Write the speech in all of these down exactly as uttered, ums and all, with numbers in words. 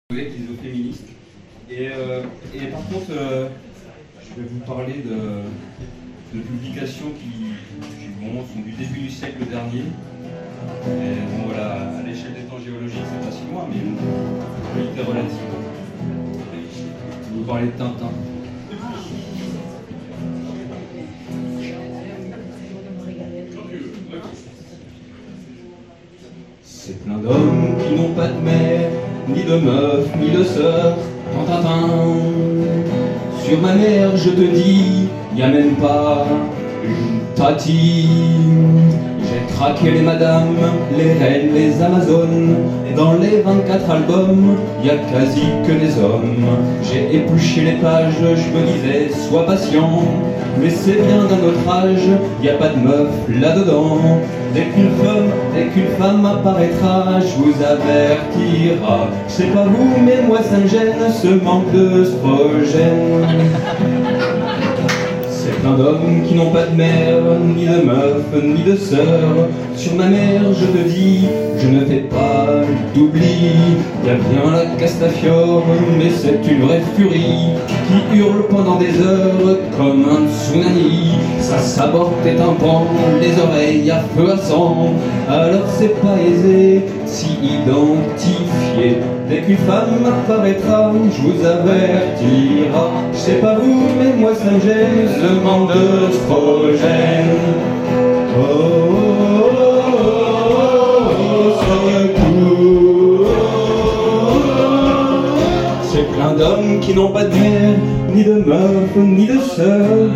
collègues isoféministes. Et, euh, et par contre, euh, je vais vous parler de, de publications qui, qui bon, sont du début du siècle dernier. Et bon voilà, à l'échelle des temps géologiques, c'est pas si loin, mais l'unité relative. Je vais vous parler de Tintin. C'est plein d'hommes qui n'ont pas de mère, ni de meuf, ni de sœur. Tintin, sur ma mère, je te dis, y a même pas une tati. J'ai traqué les madames, les reines, les amazones. Et dans les vingt-quatre albums, y a quasi que des hommes. J'ai épluché les pages, je me disais, sois patient. Mais c'est bien d'un autre âge, y a pas de meuf là-dedans. Dès qu'une femme, dès qu'une femme apparaîtra, je vous avertira. Je sais pas vous, mais moi ça me gêne, ce manque d'œstrogène. C'est plein d'hommes qui n'ont pas de mère, ni de meuf, ni de sœur. Sur ma mère, je te dis, je ne fais pas d'oubli. Y a bien la Castafiore, mais c'est une vraie furie qui hurle pendant des heures comme un tsunami. Ça saborde tes tympans, les oreilles à feu à sang. Alors c'est pas aisé s'y identifier. Dès qu'une femme apparaîtra, je vous avertira. Je sais pas vous, mais moi ça me gêne, ce manque d'œstrogène. Oh, oh, oh, oh, secours. C'est plein d'hommes qui n'ont pas de mère, ni de meuf, ni de sœur.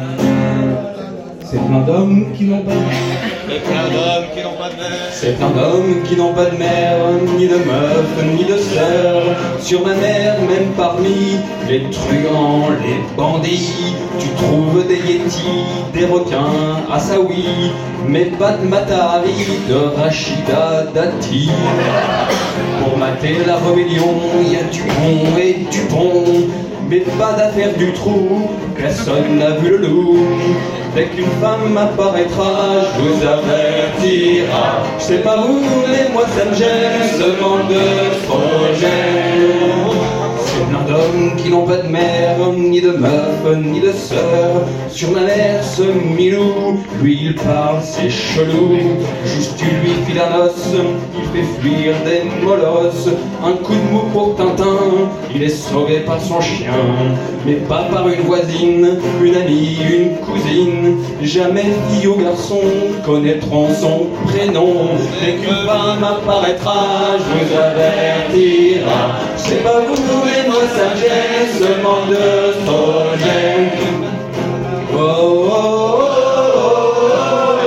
C'est plein d'hommes qui n'ont pas de mère. C'est plein d'hommes qui n'ont pas de mère. C'est plein d'hommes qui n'ont pas de mère, ni de meuf, ni de sœur. Sur ma mère, même parmi les truands, les bandits, tu trouves des yétis, des requins, assaouis, mais pas de Matahari, de Rachida Dati. Pour mater la rébellion, y a Dupont et Dupont, mais pas d'affaire du trou, personne n'a vu le loup. Dès qu'une femme apparaîtra, je vous avertira. Je sais pas vous, mais moi ça me gêne, ce manque d'œstrogène. C'est plein d'hommes qui n'ont pas de mère, ni de meuf, ni de sœur. Sur ma mère, ce Milou, lui il parle, c'est chelou. Juste tu lui files un os, il fait fuir des molosses. Un coup de mou pour Tintin, il est sauvé par son chien. Mais pas par une voisine, une amie, une cousine. Jamais fille ou garçon connaîtront son prénom. Dès qu'une femme apparaîtra, je vous avertira. Je sais pas vous, mais moi ça me gêne, ce manque d'œstrogène. Oh, oh, oh, oh, oh,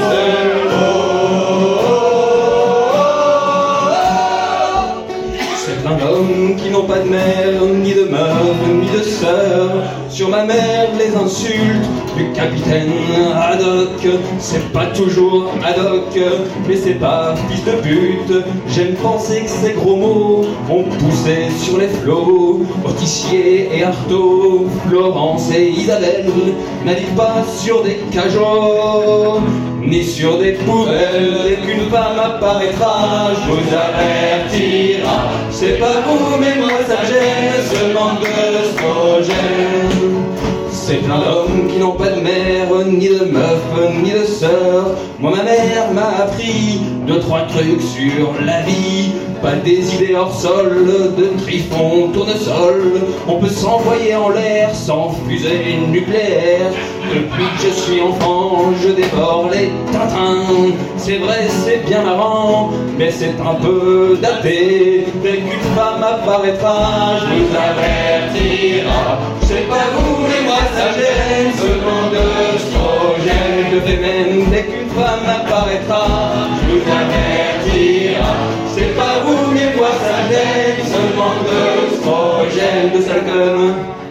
c'est plein d'hommes qui n'ont pas de mère, ni de meuf, ni de sœur. Sur ma mère, les insultes du capitaine Haddock, c'est pas toujours Haddock, mais c'est pas fils de pute. J'aime penser que ces gros mots ont poussé sur les flots. Autissier et Artaud, Florence et Isabelle naviguent pas sur des cajots, ni sur des poubelles. Dès qu'une femme apparaîtra, je vous avertira. C'est pas vous, mais moi ça me gêne, ce manque d'œstrogène. C'est plein d'hommes qui n'ont pas de mère, ni de meuf, ni de sœur. Moi ma mère m'a appris deux, trois trucs sur la vie. Pas des idées hors sol, de Trifon, tournesol. On peut s'envoyer en l'air sans fusée nucléaire. Depuis que je suis enfant, je dévore les Tintins. C'est vrai, c'est bien marrant, mais c'est un peu daté. Dès qu'une femme apparaîtra, je vous avertira. Je sais pas vous, mais moi ça gêne, ce manque d'œstrogène. Je fais même, dès qu'une femme apparaîtra, je vous avertira. C'est pas vous, mais moi ça gêne, ce manque d'œstrogène, de sale conne.